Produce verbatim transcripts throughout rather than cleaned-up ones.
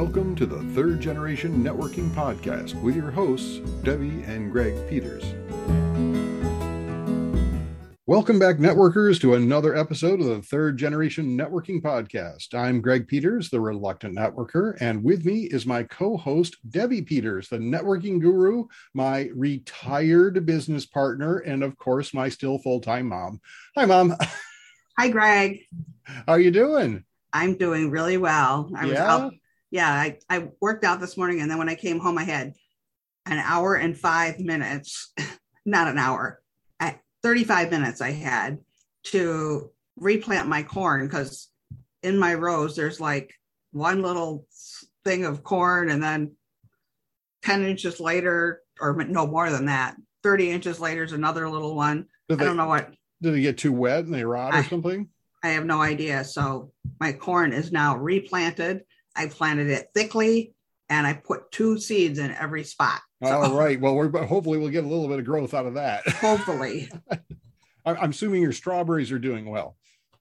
Welcome to the Third Generation Networking Podcast with your hosts, Debbie and Greg Peters. Welcome back, networkers, to another episode of the Third Generation Networking Podcast. I'm Greg Peters, the reluctant networker, and with me is my co-host, Debbie Peters, the networking guru, my retired business partner, and of course, my still full-time mom. Hi, Mom. Hi, Greg. How are you doing? I'm doing really well. I yeah? was out. Yeah, I, I worked out this morning, and then when I came home, I had an hour and five minutes, not an hour, at thirty-five minutes I had to replant my corn, because in my rows, there's like one little thing of corn, and then ten inches later, or no more than that, thirty inches later is another little one. Did I don't they, know what. Did they get too wet and they rot or I, something? I have no idea. So my corn is now replanted. I planted it thickly, and I put two seeds in every spot. So, all right. Well, we're hopefully we'll get a little bit of growth out of that. Hopefully. I'm assuming your strawberries are doing well.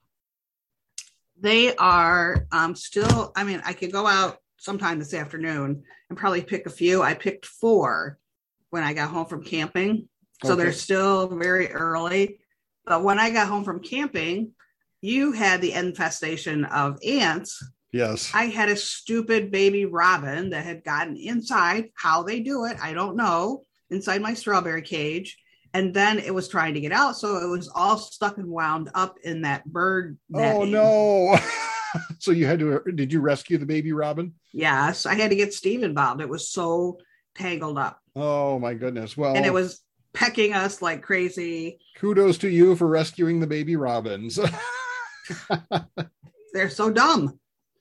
They are um, still, I mean, I could go out sometime this afternoon and probably pick a few. I picked four when I got home from camping. So okay. They're still very early. But when I got home from camping, you had the infestation of ants. Yes. I had a stupid baby robin that had gotten inside. How they do it, I don't know, inside my strawberry cage. And then it was trying to get out. So it was all stuck and wound up in that bird netting. Oh, no. So you had to, did you rescue the baby robin? Yes. I had to get Steve involved. It was so tangled up. Oh, my goodness. Well, and it was pecking us like crazy. Kudos to you for rescuing the baby robins. They're so dumb.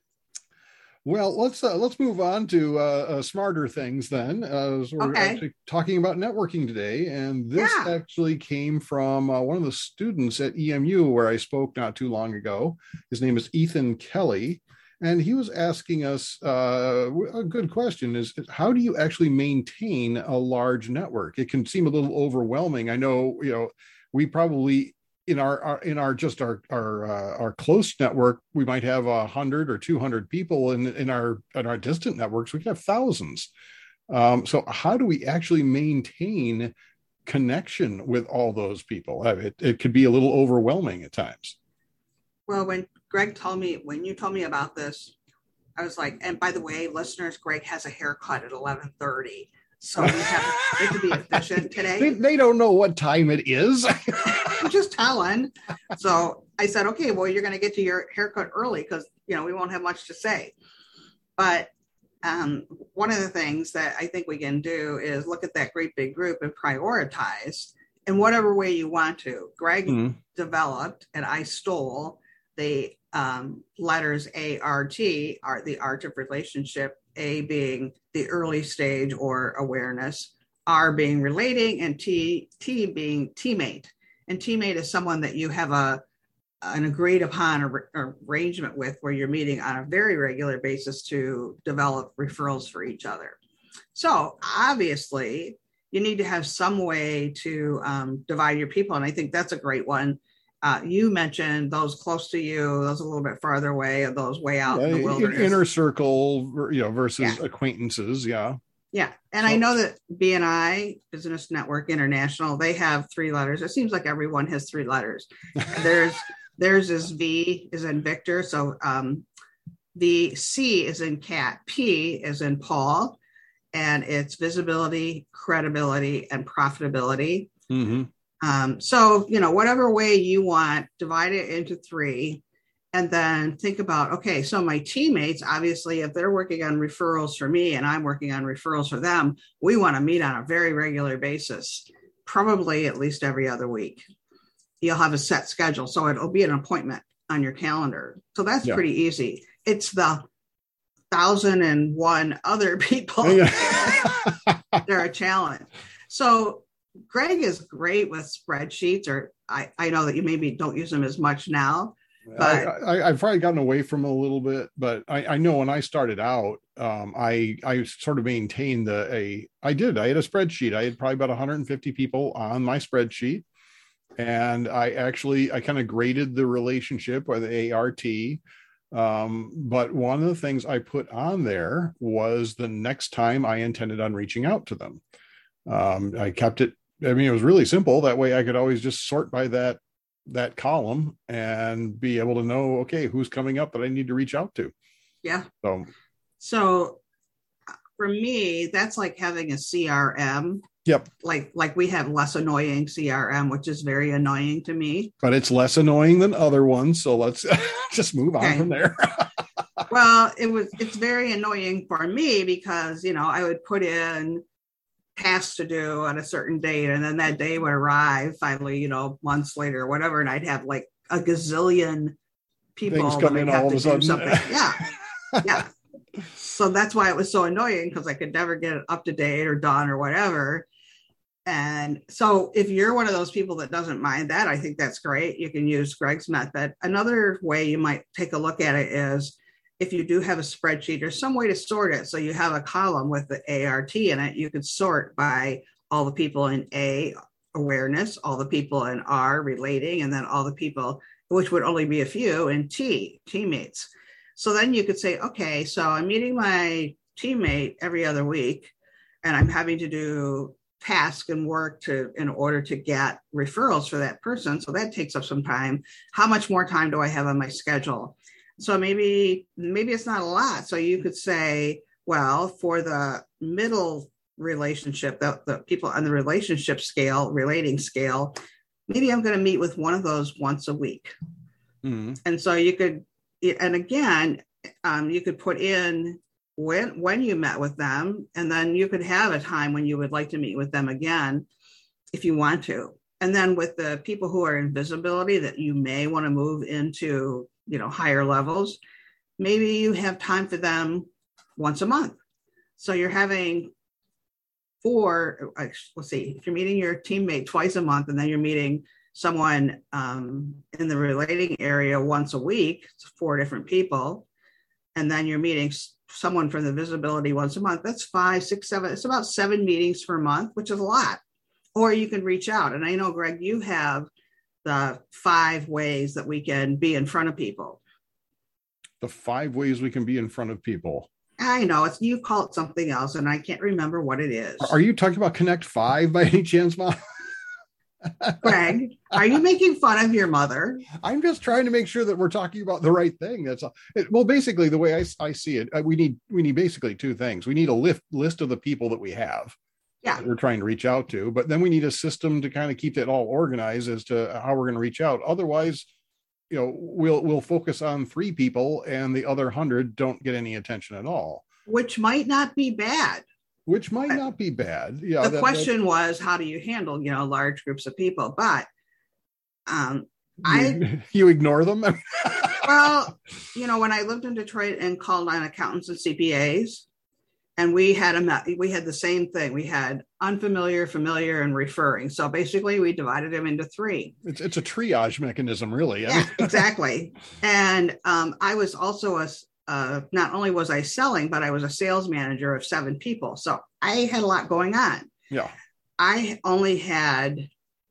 Well, let's uh, let's move on to uh, uh, smarter things then. Uh, so we're okay. actually talking about networking today, and this yeah. actually came from uh, one of the students at E M U where I spoke not too long ago. His name is Ethan Kelly, and he was asking us uh, a good question: is how do you actually maintain a large network? It can seem a little overwhelming. I know, you know, we probably. In our, our in our just our our uh, our close network, we might have a hundred or two hundred people. In in our in our distant networks, we can have thousands. Um, so how do we actually maintain connection with all those people? It it could be a little overwhelming at times. Well, when Greg told me when you told me about this, I was like, and by the way, listeners, Greg has a haircut at eleven thirty. So we have we have to be efficient today. They, they don't know what time it is. I'm just telling. So I said, okay, well, you're going to get to your haircut early because, you know, we won't have much to say. But um, one of the things that I think we can do is look at that great big group and prioritize in whatever way you want to. Greg mm-hmm. developed and I stole the um, letters A R T, are the art of relationship. A being the early stage or awareness, R being relating, and T T being teammate. And teammate is someone that you have a an agreed upon ar- arrangement with, where you're meeting on a very regular basis to develop referrals for each other. So obviously, you need to have some way to um, divide your people, and I think that's a great one. Uh, you mentioned those close to you, those a little bit farther away, and those way out yeah, in the wilderness. Inner circle, you know, versus yeah. acquaintances. Yeah. Yeah. And so, I know that B N I, Business Network International, they have three letters. It seems like everyone has three letters. There's Theirs is V is in Victor. So um, the C is in cat, P is in Paul, and it's visibility, credibility, and profitability. Mm-hmm. Um, so, you know, whatever way you want, divide it into three, and then think about, okay, so my teammates, obviously, if they're working on referrals for me and I'm working on referrals for them, we want to meet on a very regular basis, probably at least every other week. You'll have a set schedule. So it'll be an appointment on your calendar. So that's yeah. pretty easy. It's the thousand and one other people that are a challenge. So Greg is great with spreadsheets, or I, I know that you maybe don't use them as much now, but I, I, I've probably gotten away from a little bit, but I, I know when I started out, um, I, I sort of maintained the, a, I did, I had a spreadsheet. I had probably about one hundred fifty people on my spreadsheet. And I actually, I kind of graded the relationship, or the A R T. Um, but one of the things I put on there was the next time I intended on reaching out to them. Um, I kept it, I mean, it was really simple. That way I could always just sort by that, that column and be able to know, okay, who's coming up that I need to reach out to. Yeah. So, so for me, that's like having a C R M. Yep. Like, like we have less annoying C R M, which is very annoying to me. But it's less annoying than other ones. So let's just move on okay. from there. Well, it was, it's very annoying for me because, you know, I would put in tasks to do on a certain date, and then that day would arrive finally, you know, months later or whatever. And I'd have like a gazillion people Things come in all of a sudden. Something. Yeah. Yeah. So that's why it was so annoying, because I could never get it up to date or done or whatever. And so if you're one of those people that doesn't mind that, I think that's great. You can use Greg's method. Another way you might take a look at it is if you do have a spreadsheet or some way to sort it. So you have a column with the A R T in it, you could sort by all the people in A, awareness, all the people in R, relating, and then all the people, which would only be a few, in T, teammates. So then you could say, okay, so I'm meeting my teammate every other week, and I'm having to do task and work to in order to get referrals for that person. So that takes up some time. How much more time do I have on my schedule? So maybe maybe it's not a lot. So you could say, well, for the middle relationship, the, the people on the relationship scale, relating scale, maybe I'm going to meet with one of those once a week. Mm-hmm. And so you could, and again, um, you could put in when when you met with them, and then you could have a time when you would like to meet with them again if you want to. And then with the people who are in visibility that you may want to move into, you know, higher levels, maybe you have time for them once a month. So you're having four, let's see, if you're meeting your teammate twice a month, and then you're meeting someone um, in the relating area once a week, it's four different people, and then you're meeting someone from the visibility once a month, that's five, six, seven, it's about seven meetings per month, which is a lot. Or you can reach out. And I know, Greg, you have the five ways that we can be in front of people. The five ways we can be in front of people. I know, it's you call it something else, and I can't remember what it is. Are you talking about Connect Five by any chance, Mom? Greg, are you making fun of your mother? I'm just trying to make sure that we're talking about the right thing. That's all. It, well, basically, the way I, I see it, we need we need basically two things. We need a list list of the people that we have. Yeah, that we're trying to reach out to, but then we need a system to kind of keep that all organized as to how we're going to reach out. Otherwise, you know, we'll we'll focus on three people, and the other hundred don't get any attention at all. Which might not be bad. Which might not be bad. Yeah. The that, question that, was, how do you handle, you know, large groups of people? But um, you, I you ignore them. Well, you know, when I lived in Detroit and called on accountants and C P As, and we had a we had the same thing. We had unfamiliar, familiar, and referring. So basically, we divided them into three. It's it's a triage mechanism, really. Yeah, exactly. And um, I was also a uh, not only was I selling, but I was a sales manager of seven people. So I had a lot going on. Yeah. I only had,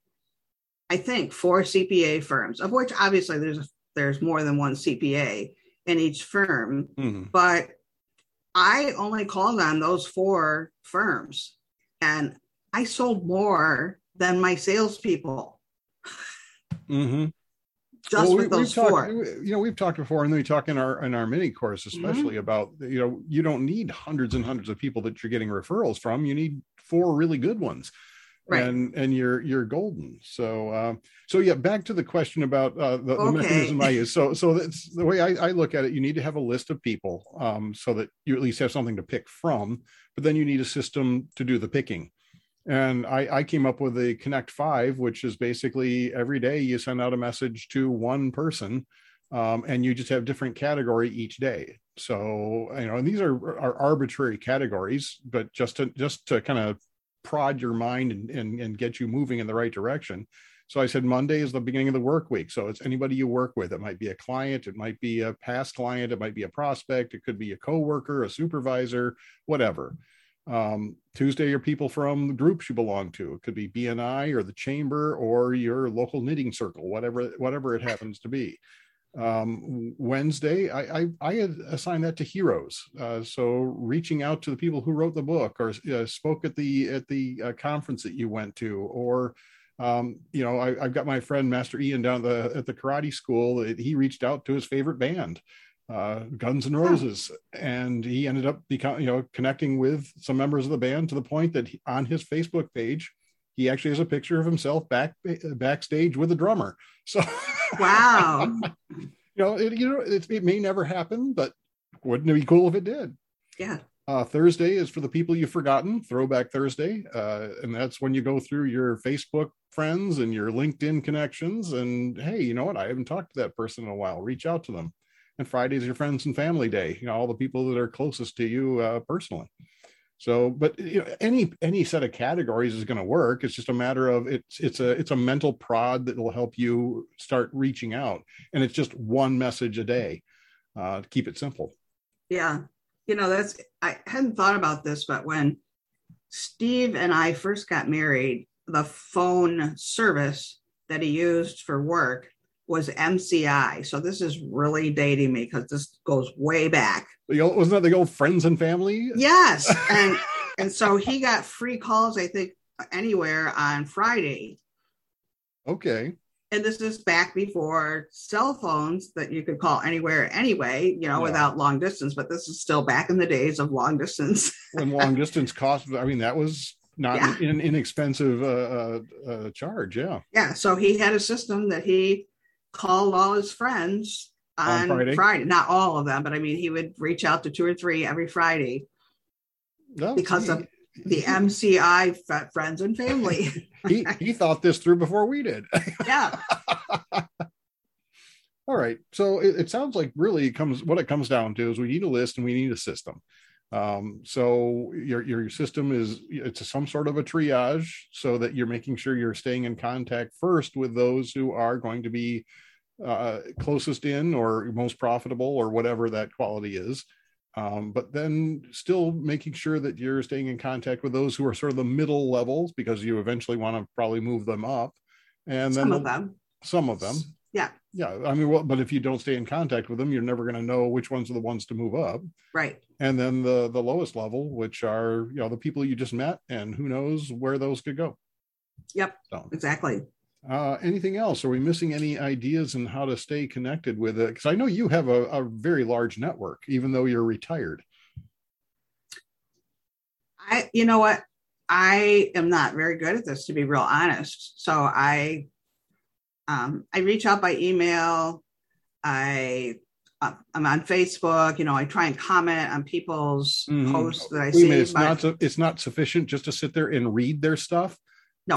I think, four C P A firms, of which obviously there's a, there's more than one C P A in each firm, mm-hmm. but I only called on those four firms, and I sold more than my salespeople. Mm-hmm. Just well, with we, those talked, four. You know, we've talked before, and we talk in our in our mini course, especially mm-hmm. about, you know, you don't need hundreds and hundreds of people that you're getting referrals from. You need four really good ones. Right. And and you're you're golden. So uh, so yeah, back to the question about uh, the, okay. the mechanism I use. So so that's the way I, I look at it. You need to have a list of people um, so that you at least have something to pick from. But then you need a system to do the picking. And I, I came up with a Connect Five, which is basically every day you send out a message to one person, um, and you just have different category each day. So you know, and these are, are arbitrary categories, but just to just to kind of prod your mind and, and, and get you moving in the right direction. So I said, Monday is the beginning of the work week. So it's anybody you work with. It might be a client. It might be a past client. It might be a prospect. It could be a coworker, a supervisor, whatever. Um, Tuesday are people from the groups you belong to. It could be B N I or the chamber or your local knitting circle, whatever, whatever it happens to be. Um, Wednesday, I, I, I had assigned that to heroes. Uh, so reaching out to the people who wrote the book or uh, spoke at the at the uh, conference that you went to, or um, you know, I, I've got my friend Master Ian down at the, at the karate school. He reached out to his favorite band, uh, Guns N' Roses, oh. and he ended up becoming, you know, connecting with some members of the band to the point that he, on his Facebook page, he actually has a picture of himself back backstage with a drummer. So, wow, you know, it, you know, it, it may never happen, but wouldn't it be cool if it did? Yeah. Uh, Thursday is for the people you've forgotten, Throwback Thursday. Uh, and that's when you go through your Facebook friends and your LinkedIn connections. And hey, you know what? I haven't talked to that person in a while. Reach out to them. And Friday is your friends and family day. You know, all the people that are closest to you uh, personally. So, but you know, any any set of categories is going to work. It's just a matter of it's it's a it's a mental prod that will help you start reaching out. And it's just one message a day uh, to keep it simple. Yeah. You know, that's, I hadn't thought about this, but when Steve and I first got married, the phone service that he used for work was M C I. So this is really dating me because this goes way back. Wasn't that the old Friends and Family? Yes. And and so he got free calls, I think, anywhere on Friday. Okay. And this is back before cell phones that you could call anywhere anyway, you know, yeah. without long distance. But this is still back in the days of long distance. When long distance cost, I mean, that was not yeah. an inexpensive uh, uh, charge. Yeah. Yeah. So he had a system that he called all his friends on, on Friday. Friday. Not all of them, but I mean, he would reach out to two or three every Friday oh, because gee. of the M C I friends and family. he he thought this through before we did. Yeah. All right. So it, it sounds like really it comes what it comes down to is we need a list and we need a system. Um, so your your system is it's a, some sort of a triage so that you're making sure you're staying in contact first with those who are going to be uh, closest in or most profitable or whatever that quality is. Um, but then still making sure that you're staying in contact with those who are sort of the middle levels because you eventually want to probably move them up. And some then of them, some of them. Yeah. Yeah. I mean, well, but if you don't stay in contact with them, you're never going to know which ones are the ones to move up. Right. And then the, the lowest level, which are, you know, the people you just met and who knows where those could go. Yep. So, exactly. Uh, anything else? Are we missing any ideas on how to stay connected with it? Because I know you have a, a very large network, even though you're retired. I, you know what? I am not very good at this, to be real honest. So I, um, I reach out by email. I, uh, I'm on Facebook. You know, I try and comment on people's mm-hmm. posts that I Wait see. Minute, it's but... not. It's not sufficient just to sit there and read their stuff. No.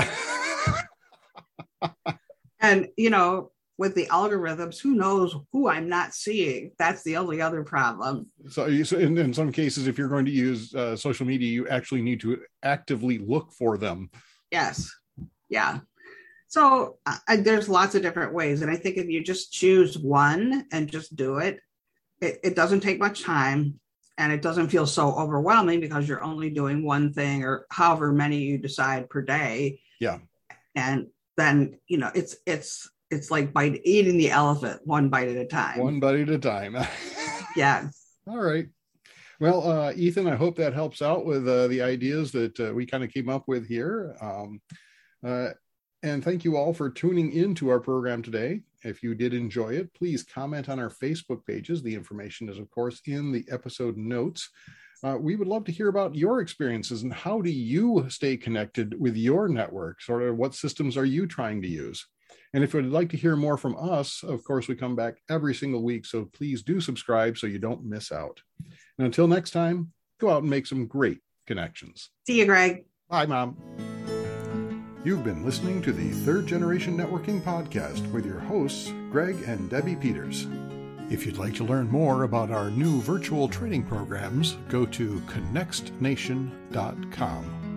And, you know, with the algorithms, who knows who I'm not seeing? That's the only other problem. So, so in, in some cases, if you're going to use uh, social media, you actually need to actively look for them. Yes. Yeah. So uh, there's lots of different ways. And I think if you just choose one and just do it, it, it doesn't take much time. And it doesn't feel so overwhelming because you're only doing one thing or however many you decide per day. Yeah. And then, you know, it's, it's, it's like bite, eating the elephant one bite at a time. One bite at a time. Yeah. All right. Well, uh, Ethan, I hope that helps out with uh, the ideas that uh, we kind of came up with here. Um, uh, and thank you all for tuning into our program today. If you did enjoy it, please comment on our Facebook pages. The information is, of course, in the episode notes. Uh, we would love to hear about your experiences and how do you stay connected with your network? Sort of what systems are you trying to use? And if you'd like to hear more from us, of course, we come back every single week. So please do subscribe so you don't miss out. And until next time, go out and make some great connections. See you, Greg. Bye, Mom. You've been listening to the Third Generation Networking Podcast with your hosts, Greg and Debbie Peters. If you'd like to learn more about our new virtual training programs, go to connext nation dot com.